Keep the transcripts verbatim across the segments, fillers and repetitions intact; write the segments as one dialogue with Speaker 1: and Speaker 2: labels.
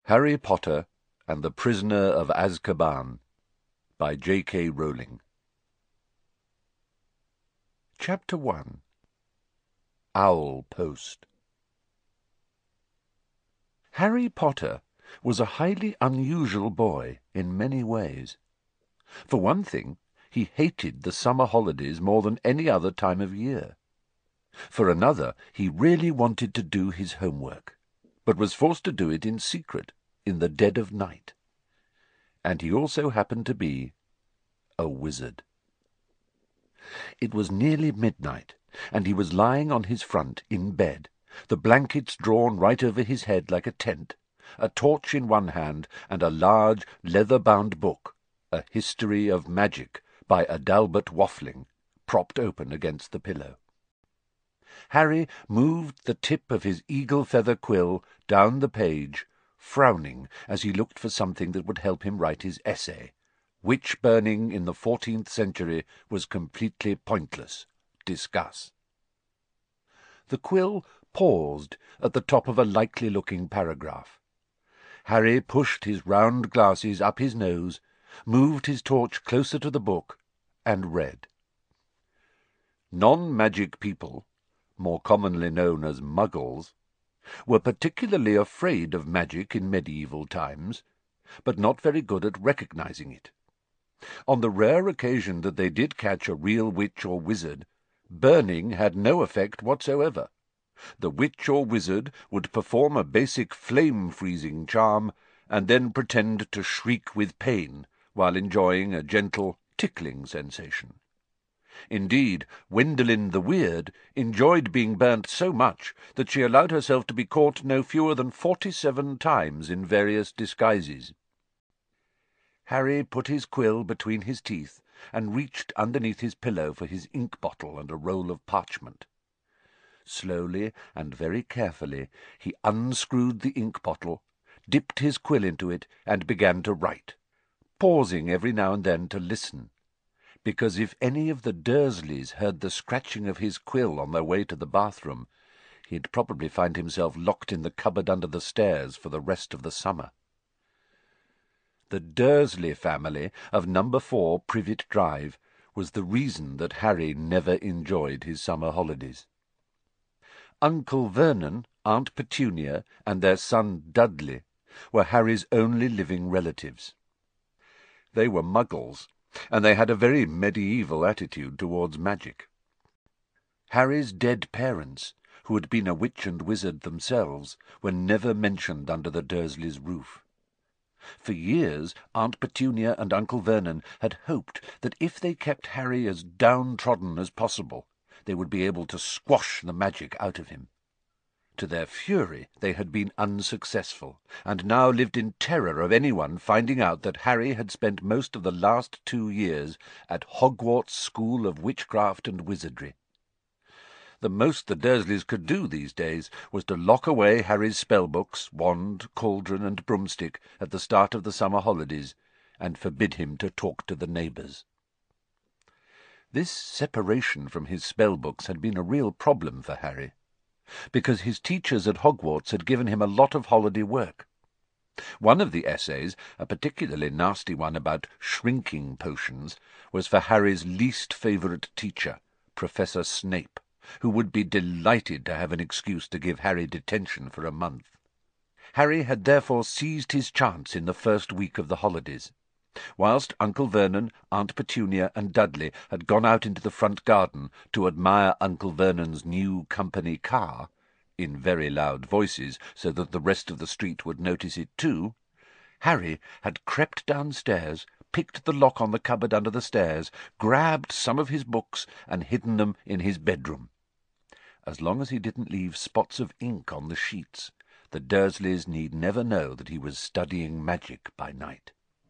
Speaker 1: Harry Potter and the Prisoner of Azkaban by J K Rowling. Chapter one. Owl Post. Harry Potter was a highly unusual boy in many ways. For one thing, he hated the summer holidays more than any other time of year. For another, he really wanted to do his homework, but was forced to do it in secret, in the dead of night. And he also happened to be a wizard. It was nearly midnight, and he was lying on his front in bed, the blankets drawn right over his head like a tent, a torch in one hand, and a large leather-bound book, A History of Magic, by Adalbert Waffling, propped open against the pillow. Harry moved the tip of his eagle-feather quill down the page, frowning as he looked for something that would help him write his essay. Witch-burning in the fourteenth century was completely pointless. Discuss. The quill paused at the top of a likely-looking paragraph. Harry pushed his round glasses up his nose, moved his torch closer to the book, and read. Non-magic people, more commonly known as muggles, were particularly afraid of magic in medieval times, but not very good at recognizing it. On the rare occasion that they did catch a real witch or wizard, burning had no effect whatsoever. The witch or wizard would perform a basic flame-freezing charm, and then pretend to shriek with pain while enjoying a gentle tickling sensation. Indeed, Wendelin the Weird enjoyed being burnt so much that she allowed herself to be caught no fewer than forty-seven times in various disguises. Harry put his quill between his teeth and reached underneath his pillow for his ink bottle and a roll of parchment. Slowly and very carefully he unscrewed the ink bottle, dipped his quill into it, and began to write, pausing every now and then to listen, because if any of the Dursleys heard the scratching of his quill on their way to the bathroom, he'd probably find himself locked in the cupboard under the stairs for the rest of the summer. The Dursley family of number four Privet Drive was the reason that Harry never enjoyed his summer holidays. Uncle Vernon, Aunt Petunia, and their son Dudley were Harry's only living relatives. They were muggles, and they had a very medieval attitude towards magic. Harry's dead parents, who had been a witch and wizard themselves, were never mentioned under the Dursleys' roof. For years Aunt Petunia and Uncle Vernon had hoped that if they kept Harry as downtrodden as possible, they would be able to squash the magic out of him. To their fury they had been unsuccessful, and now lived in terror of anyone finding out that Harry had spent most of the last two years at Hogwarts School of Witchcraft and Wizardry. The most the Dursleys could do these days was to lock away Harry's spellbooks, wand, cauldron, and broomstick at the start of the summer holidays, and forbid him to talk to the neighbours. This separation from his spellbooks had been a real problem for Harry, because his teachers at Hogwarts had given him a lot of holiday work. One of the essays, a particularly nasty one about shrinking potions, was for Harry's least favourite teacher, Professor Snape, who would be delighted to have an excuse to give Harry detention for a month. Harry had therefore seized his chance in the first week of the holidays. Whilst Uncle Vernon, Aunt Petunia, and Dudley had gone out into the front garden to admire Uncle Vernon's new company car, in very loud voices, so that the rest of the street would notice it too, Harry had crept downstairs, picked the lock on the cupboard under the stairs, grabbed some of his books, and hidden them in his bedroom. As long as he didn't leave spots of ink on the sheets, the Dursleys need never know that he was studying magic by night.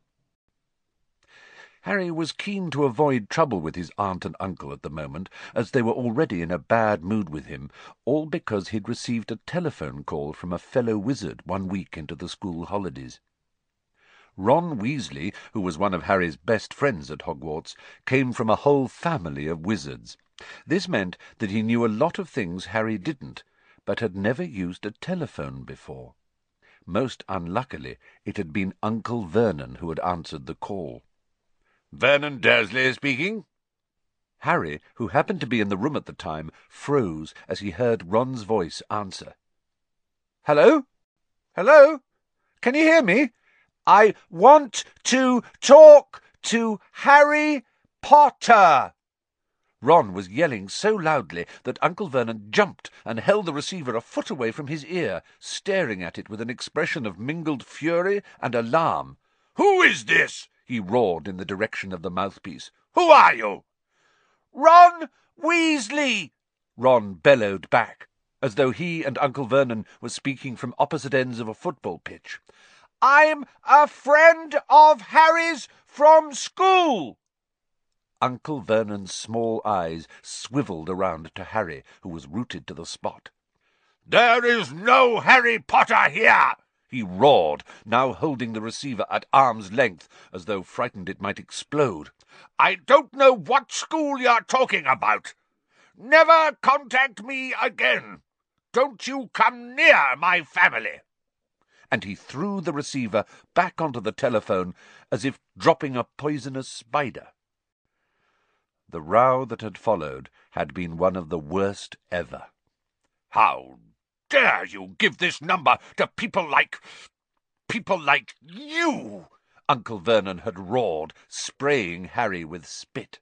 Speaker 1: Harry was keen to avoid trouble with his aunt and uncle at the moment, as they were already in a bad mood with him, all because he'd received a telephone call from a fellow wizard one week into the school holidays. Ron Weasley, who was one of Harry's best friends at Hogwarts, came from a whole family of wizards. This meant that he knew a lot of things Harry didn't, but had never used a telephone before. Most unluckily, it had been Uncle Vernon who had answered the call. "Vernon Dursley speaking." Harry, who happened to be in the room at the time, froze as he heard Ron's voice answer. "Hello? Hello? Can you hear me? I want to talk to Harry Potter." Ron was yelling so loudly that Uncle Vernon jumped and held the receiver a foot away from his ear, staring at it with an expression of mingled fury and alarm. "Who is this?" he roared in the direction of the mouthpiece. "Who are you?" "Ron Weasley!" Ron bellowed back, as though he and Uncle Vernon were speaking from opposite ends of a football pitch. "I'm a friend of Harry's from school." Uncle Vernon's small eyes swivelled around to Harry, who was rooted to the spot. "There is no Harry Potter here!" he roared, now holding the receiver at arm's length, as though frightened it might explode. "I don't know what school you're talking about. Never contact me again. Don't you come near my family." And he threw the receiver back onto the telephone as if dropping a poisonous spider. The row that had followed had been one of the worst ever. "How dare you give this number to people like... people like you?" Uncle Vernon had roared, spraying Harry with spit.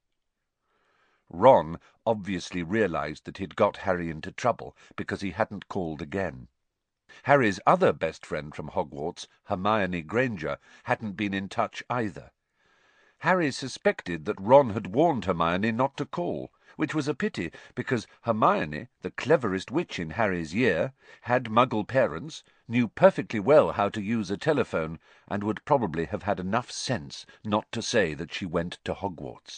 Speaker 1: Ron obviously realized that he'd got Harry into trouble because he hadn't called again. Harry's other best friend from Hogwarts, Hermione Granger, hadn't been in touch either. Harry suspected that Ron had warned Hermione not to call, which was a pity, because Hermione, the cleverest witch in Harry's year, had Muggle parents, knew perfectly well how to use a telephone, and would probably have had enough sense not to say that she went to Hogwarts.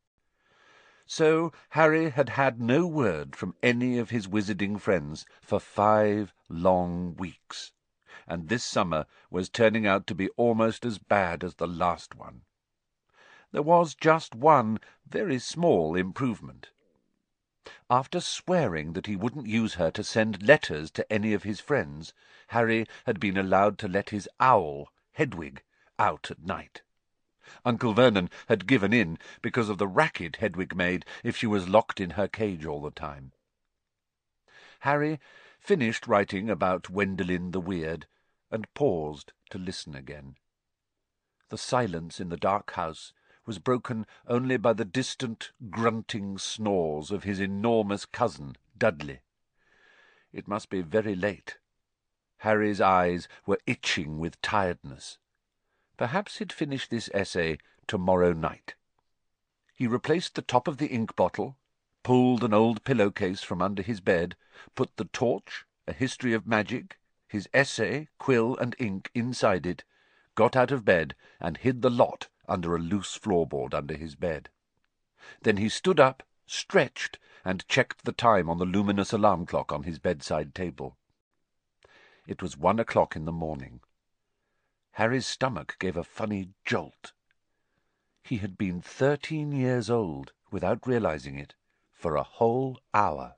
Speaker 1: So Harry had had no word from any of his wizarding friends for five long weeks, and this summer was turning out to be almost as bad as the last one. There was just one very small improvement. After swearing that he wouldn't use her to send letters to any of his friends, Harry had been allowed to let his owl, Hedwig, out at night. Uncle Vernon had given in because of the racket Hedwig made if she was locked in her cage all the time. Harry finished writing about Wendelin the Weird and paused to listen again. The silence in the dark house was broken only by the distant, grunting snores of his enormous cousin, Dudley. It must be very late. Harry's eyes were itching with tiredness. Perhaps he'd finish this essay tomorrow night. He replaced the top of the ink bottle, pulled an old pillowcase from under his bed, put the torch, a history of magic, his essay, quill and ink inside it, got out of bed, and hid the lot under a loose floorboard under his bed. Then he stood up, stretched, and checked the time on the luminous alarm clock on his bedside table. It was one o'clock in the morning. Harry's stomach gave a funny jolt. He had been thirteen years old, without realizing it, for a whole hour.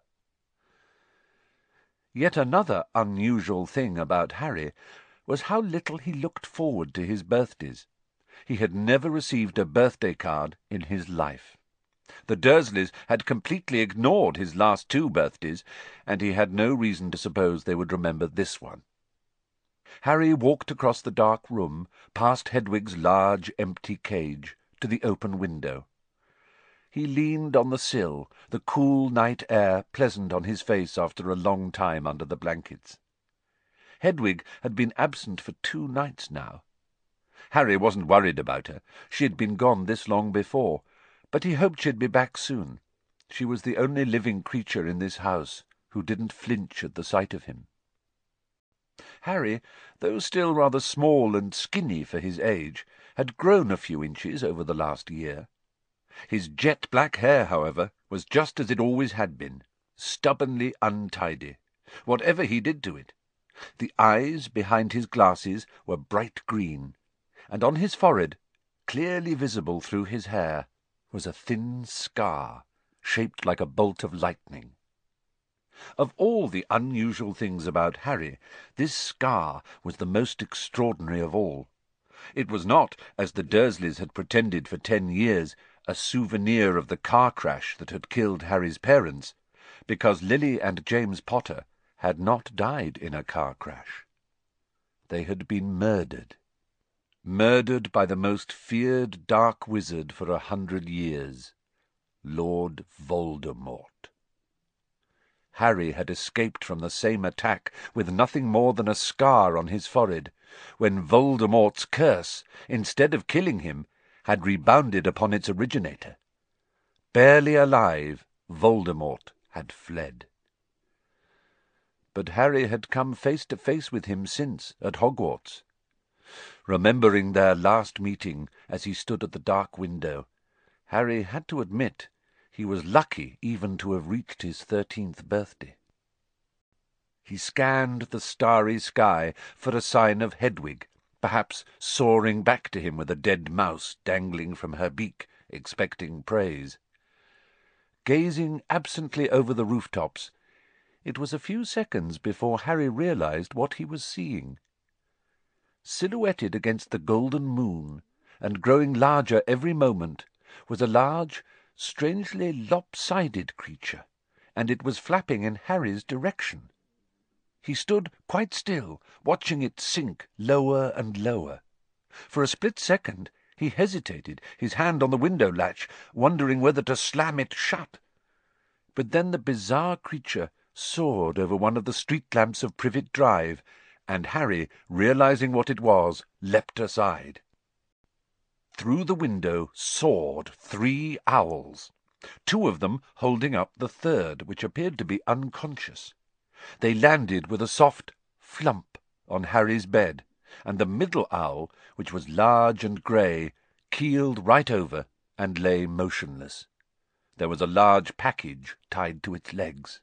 Speaker 1: Yet another unusual thing about Harry was how little he looked forward to his birthdays. He had never received a birthday card in his life. The Dursleys had completely ignored his last two birthdays, and he had no reason to suppose they would remember this one. Harry walked across the dark room, past Hedwig's large empty cage, to the open window. He leaned on the sill, the cool night air pleasant on his face after a long time under the blankets. Hedwig had been absent for two nights now. Harry wasn't worried about her. She had been gone this long before, but he hoped she'd be back soon. She was the only living creature in this house who didn't flinch at the sight of him. Harry, though still rather small and skinny for his age, had grown a few inches over the last year. His jet-black hair, however, was just as it always had been, stubbornly untidy, whatever he did to it. The eyes behind his glasses were bright green, and on his forehead, clearly visible through his hair, was a thin scar, shaped like a bolt of lightning. Of all the unusual things about Harry, this scar was the most extraordinary of all. It was not, as the Dursleys had pretended for ten years, a souvenir of the car crash that had killed Harry's parents, because Lily and James Potter had not died in a car crash. They had been murdered. Murdered by the most feared dark wizard for a hundred years, Lord Voldemort. Harry had escaped from the same attack with nothing more than a scar on his forehead, when Voldemort's curse, instead of killing him, had rebounded upon its originator. Barely alive, Voldemort had fled. But Harry had come face to face with him since, at Hogwarts. Remembering their last meeting as he stood at the dark window, Harry had to admit he was lucky even to have reached his thirteenth birthday. He scanned the starry sky for a sign of Hedwig, perhaps soaring back to him with a dead mouse dangling from her beak, expecting praise. Gazing absently over the rooftops, it was a few seconds before Harry realized what he was seeing. Silhouetted against the golden moon, and growing larger every moment, was a large, strangely lopsided creature, and it was flapping in Harry's direction. He stood quite still, watching it sink lower and lower. For a split second he hesitated, his hand on the window latch, wondering whether to slam it shut. But then the bizarre creature soared over one of the street lamps of Privet Drive, and Harry, realizing what it was, leapt aside. Through the window soared three owls, two of them holding up the third, which appeared to be unconscious. They landed with a soft flump on Harry's bed, and the middle owl, which was large and grey, keeled right over and lay motionless. There was a large package tied to its legs.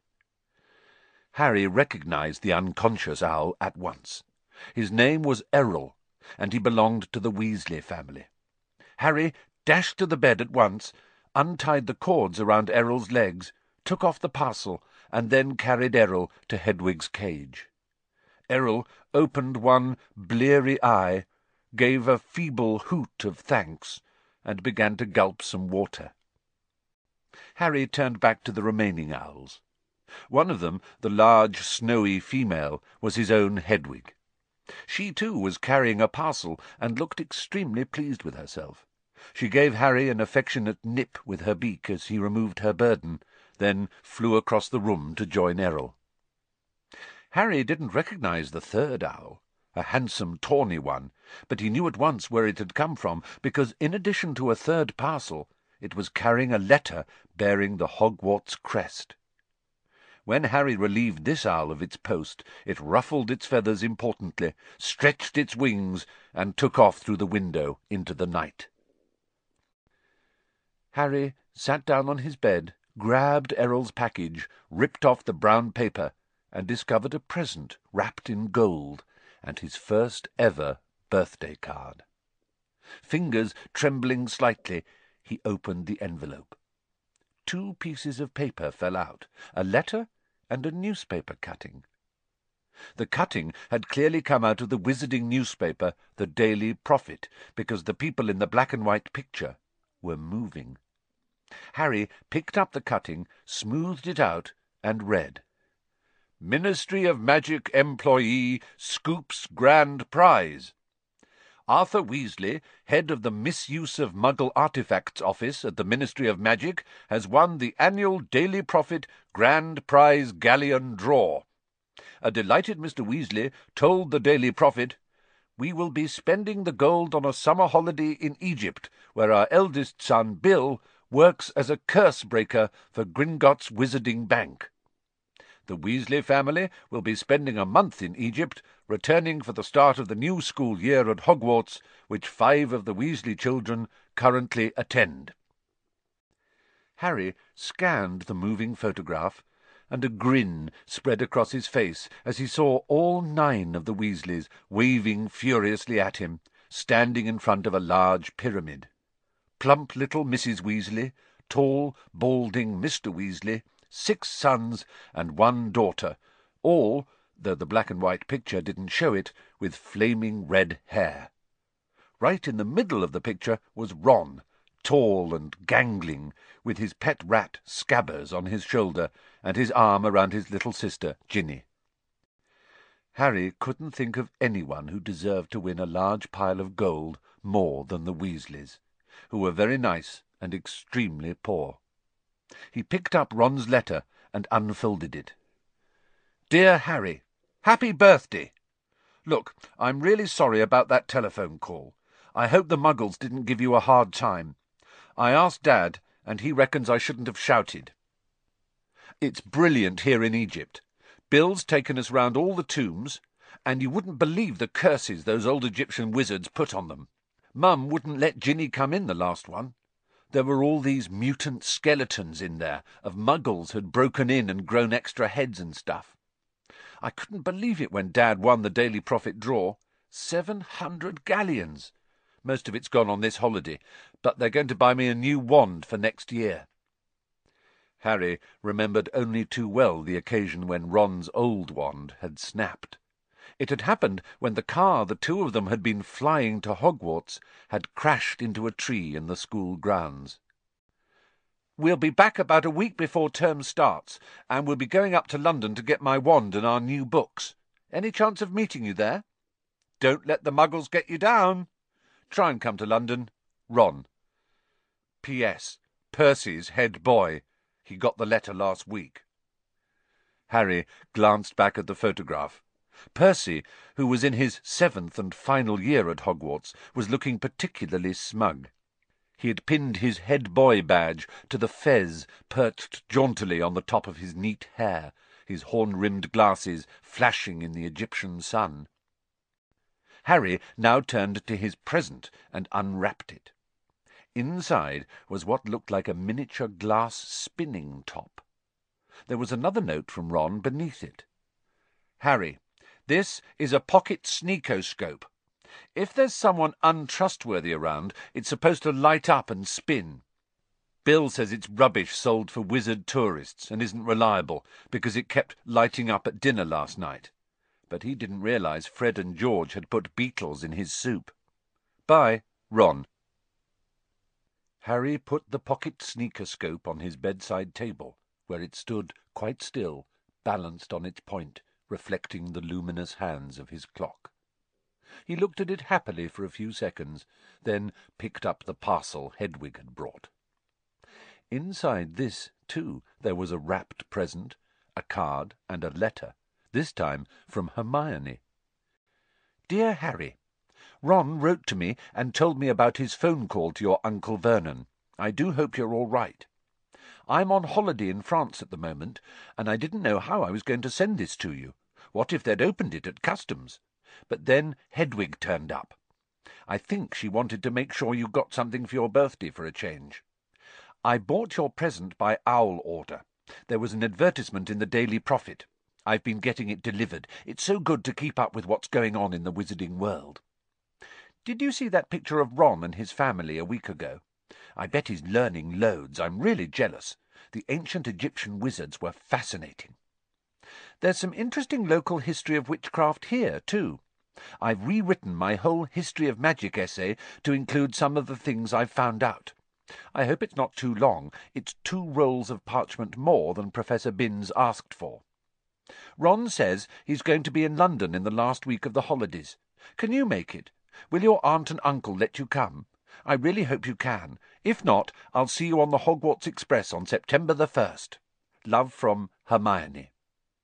Speaker 1: Harry recognized the unconscious owl at once. His name was Errol, and he belonged to the Weasley family. Harry dashed to the bed at once, untied the cords around Errol's legs, took off the parcel, and then carried Errol to Hedwig's cage. Errol opened one bleary eye, gave a feeble hoot of thanks, and began to gulp some water. Harry turned back to the remaining owls. One of them, the large, snowy female, was his own Hedwig. She, too, was carrying a parcel, and looked extremely pleased with herself. She gave Harry an affectionate nip with her beak as he removed her burden, then flew across the room to join Errol. Harry didn't recognize the third owl, a handsome, tawny one, but he knew at once where it had come from, because in addition to a third parcel, it was carrying a letter bearing the Hogwarts crest. When Harry relieved this owl of its post, it ruffled its feathers importantly, stretched its wings, and took off through the window into the night. Harry sat down on his bed, grabbed Errol's package, ripped off the brown paper, and discovered a present wrapped in gold, and his first ever birthday card. Fingers trembling slightly, he opened the envelope. Two pieces of paper fell out, a letter and a newspaper cutting. The cutting had clearly come out of the wizarding newspaper, the Daily Prophet, because the people in the black-and-white picture were moving. Harry picked up the cutting, smoothed it out, and read, "Ministry of Magic employee scoops grand prize. Arthur Weasley, head of the Misuse of Muggle Artifacts Office at the Ministry of Magic, has won the annual Daily Prophet Grand Prize Galleon Draw. A delighted Mister Weasley told the Daily Prophet, 'We will be spending the gold on a summer holiday in Egypt, where our eldest son, Bill, works as a curse-breaker for Gringotts Wizarding Bank. The Weasley family will be spending a month in Egypt, returning for the start of the new school year at Hogwarts, which five of the Weasley children currently attend.'" Harry scanned the moving photograph, and a grin spread across his face as he saw all nine of the Weasleys waving furiously at him, standing in front of a large pyramid. Plump little Missus Weasley, tall, balding Mister Weasley, six sons and one daughter, all, though the black-and-white picture didn't show it, with flaming red hair. Right in the middle of the picture was Ron, tall and gangling, with his pet rat Scabbers on his shoulder and his arm around his little sister Ginny. Harry couldn't think of anyone who deserved to win a large pile of gold more than the Weasleys, who were very nice and extremely poor. He picked up Ron's letter and unfolded it. "Dear Harry, happy birthday! Look, I'm really sorry about that telephone call. I hope the Muggles didn't give you a hard time. I asked Dad, and he reckons I shouldn't have shouted. It's brilliant here in Egypt. Bill's taken us round all the tombs, and you wouldn't believe the curses those old Egyptian wizards put on them. Mum wouldn't let Ginny come in the last one. There were all these mutant skeletons in there, of Muggles who'd broken in and grown extra heads and stuff. I couldn't believe it when Dad won the Daily Prophet draw. Seven hundred galleons. Most of it's gone on this holiday, but they're going to buy me a new wand for next year." Harry remembered only too well the occasion when Ron's old wand had snapped. It had happened when the car the two of them had been flying to Hogwarts had crashed into a tree in the school grounds. "We'll be back about a week before term starts, and we'll be going up to London to get my wand and our new books. Any chance of meeting you there? Don't let the Muggles get you down. Try and come to London. Ron. P S. Percy's head boy. He got the letter last week." Harry glanced back at the photograph. Percy, who was in his seventh and final year at Hogwarts, was looking particularly smug. He had pinned his head boy badge to the fez perched jauntily on the top of his neat hair, his horn-rimmed glasses flashing in the Egyptian sun. Harry now turned to his present and unwrapped it. Inside was what looked like a miniature glass spinning top. There was another note from Ron beneath it. "Harry, this is a pocket sneakoscope. If there's someone untrustworthy around, it's supposed to light up and spin. Bill says it's rubbish sold for wizard tourists and isn't reliable because it kept lighting up at dinner last night. But he didn't realize Fred and George had put beetles in his soup. Bye, Ron." Harry put the pocket sneakoscope on his bedside table, where it stood quite still, balanced on its point, reflecting the luminous hands of his clock. He looked at it happily for a few seconds, then picked up the parcel Hedwig had brought. Inside this, too, there was a wrapped present, a card and a letter, this time from Hermione. "Dear Harry, Ron wrote to me and told me about his phone call to your Uncle Vernon. I do hope you're all right. I'm on holiday in France at the moment, and I didn't know how I was going to send this to you. What if they'd opened it at customs? But then Hedwig turned up. I think she wanted to make sure you got something for your birthday for a change. I bought your present by owl order. There was an advertisement in the Daily Prophet. I've been getting it delivered. It's so good to keep up with what's going on in the wizarding world. Did you see that picture of Ron and his family a week ago? I bet he's learning loads. I'm really jealous. The ancient Egyptian wizards were fascinating. There's some interesting local history of witchcraft here, too. I've rewritten my whole history of magic essay to include some of the things I've found out. I hope it's not too long. It's two rolls of parchment more than Professor Binns asked for. Ron says he's going to be in London in the last week of the holidays. Can you make it? Will your aunt and uncle let you come? I really hope you can. If not, I'll see you on the Hogwarts Express on September the first. Love from Hermione.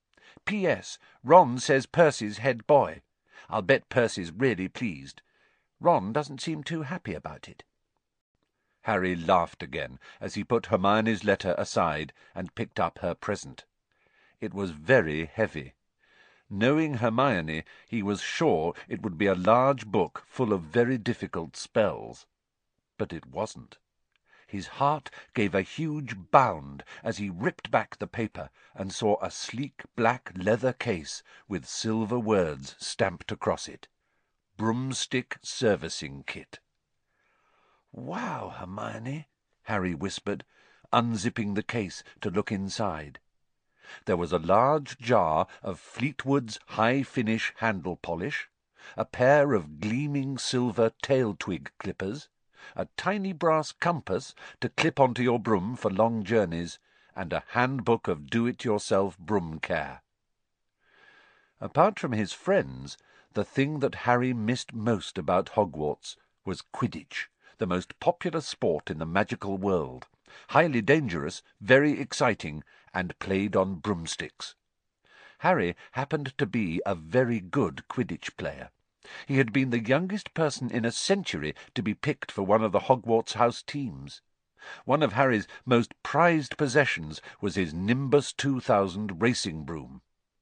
Speaker 1: P S. Ron says Percy's head boy. I'll bet Percy's really pleased. Ron doesn't seem too happy about it." Harry laughed again as he put Hermione's letter aside and picked up her present. It was very heavy. Knowing Hermione, he was sure it would be a large book full of very difficult spells. But it wasn't. His heart gave a huge bound as he ripped back the paper and saw a sleek black leather case with silver words stamped across it. Broomstick Servicing Kit. "Wow, Hermione," Harry whispered. unzipping the case to look inside. There was a large jar of Fleetwood's high-finish handle polish, a pair of gleaming silver tail-twig clippers, a tiny brass compass to clip onto your broom for long journeys, and a handbook of do-it-yourself broom care. Apart from his friends, the thing that Harry missed most about Hogwarts was Quidditch, the most popular sport in the magical world, highly dangerous, very exciting, and played on broomsticks. Harry happened to be a very good Quidditch player. He had been the youngest person in a century to be picked for one of the Hogwarts house teams. One of Harry's most prized possessions was his Nimbus two thousand racing broom.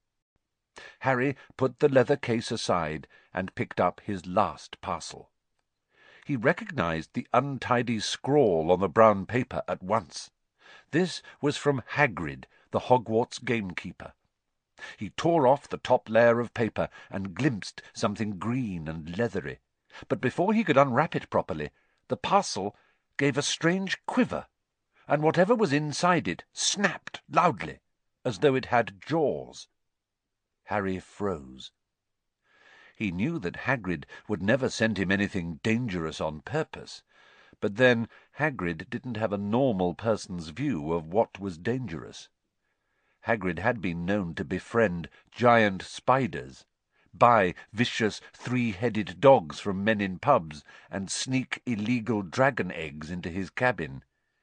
Speaker 1: Harry put the leather case aside and picked up his last parcel. He recognized the untidy scrawl on the brown paper at once. This was from Hagrid, the Hogwarts gamekeeper. He tore off the top layer of paper and glimpsed something green and leathery. But before he could unwrap it properly, the parcel gave a strange quiver, and whatever was inside it snapped loudly, as though it had jaws. Harry froze. He knew that Hagrid would never send him anything dangerous on purpose, but then Hagrid didn't have a normal person's view of what was dangerous. Hagrid had been known to befriend giant spiders, buy vicious three-headed dogs from men in pubs, and sneak illegal dragon eggs into his cabin.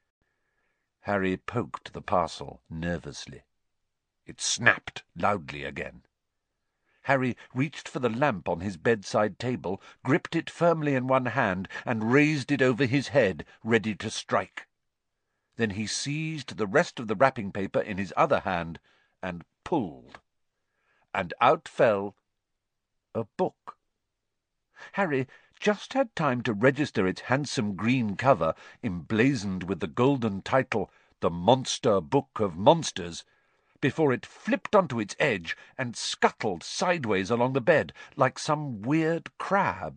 Speaker 1: Harry poked the parcel nervously. It snapped loudly again. Harry reached for the lamp on his bedside table, gripped it firmly in one hand, and raised it over his head, ready to strike. Then he seized the rest of the wrapping paper in his other hand and pulled. And out fell a book. Harry just had time to register its handsome green cover, emblazoned with the golden title, The Monster Book of Monsters, before it flipped onto its edge and scuttled sideways along the bed like some weird crab.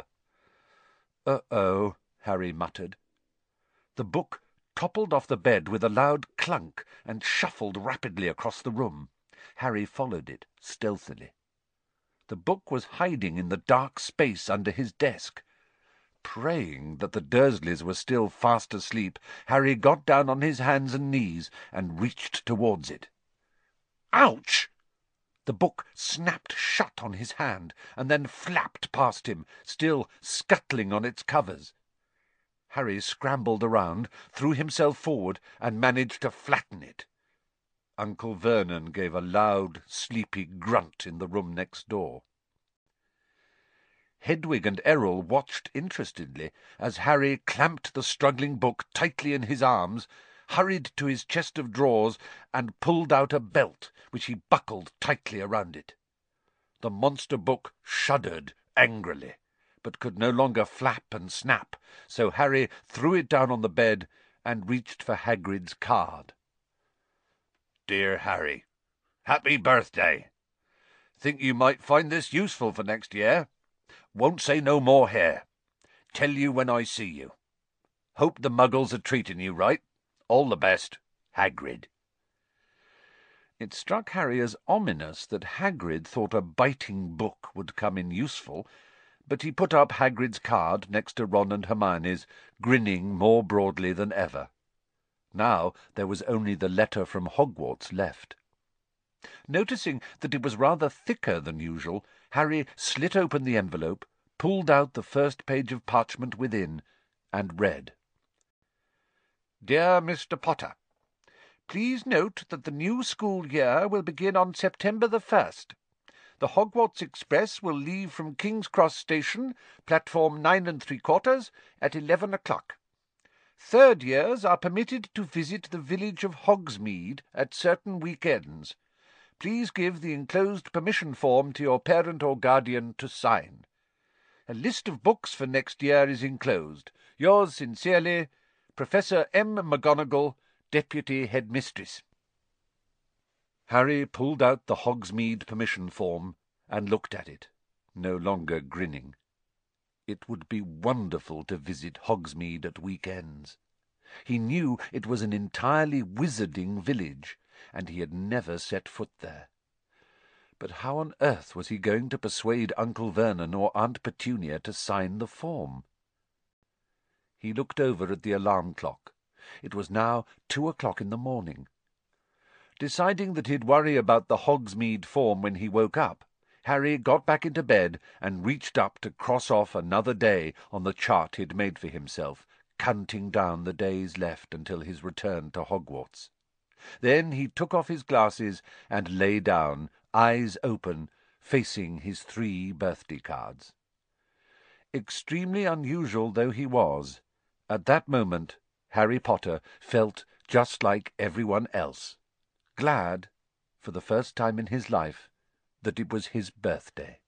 Speaker 1: "Uh-oh," Harry muttered. The book toppled off the bed with a loud clunk and shuffled rapidly across the room. Harry followed it stealthily. The book was hiding in the dark space under his desk. Praying that the Dursleys were still fast asleep, Harry got down on his hands and knees and reached towards it. Ouch! The book snapped shut on his hand and then flapped past him, still scuttling on its covers. Harry scrambled around, threw himself forward, and managed to flatten it. Uncle Vernon gave a loud, sleepy grunt in the room next door. Hedwig and Errol watched interestedly as Harry clamped the struggling book tightly in his arms, hurried to his chest of drawers, and pulled out a belt, which he buckled tightly around it. The monster book shuddered angrily, but could no longer flap and snap, so Harry threw it down on the bed and reached for Hagrid's card. "Dear Harry, happy birthday. Think you might find this useful for next year. Won't say no more here. Tell you when I see you. Hope the muggles are treating you right. All the best, Hagrid." It struck Harry as ominous that Hagrid thought a biting book would come in useful, but he put up Hagrid's card next to Ron and Hermione's, grinning more broadly than ever. Now there was only the letter from Hogwarts left. Noticing that it was rather thicker than usual, Harry slit open the envelope, pulled out the first page of parchment within, and read. "Dear Mister Potter, please note that the new school year will begin on September the first. The Hogwarts Express will leave from King's Cross Station, platform nine and three quarters, at eleven o'clock. Third years are permitted to visit the village of Hogsmeade at certain weekends. Please give the enclosed permission form to your parent or guardian to sign. A list of books for next year is enclosed. Yours sincerely, Professor M. McGonagall, Deputy Headmistress." Harry pulled out the Hogsmeade permission form and looked at it, no longer grinning. It would be wonderful to visit Hogsmeade at weekends. He knew it was an entirely wizarding village, and he had never set foot there. But how on earth was he going to persuade Uncle Vernon or Aunt Petunia to sign the form? He looked over at the alarm clock. It was now two o'clock in the morning. Deciding that he'd worry about the Hogsmeade form when he woke up, Harry got back into bed and reached up to cross off another day on the chart he'd made for himself, counting down the days left until his return to Hogwarts. Then he took off his glasses and lay down, eyes open, facing his three birthday cards. Extremely unusual though he was, at that moment Harry Potter felt just like everyone else, glad, for the first time in his life, that it was his birthday.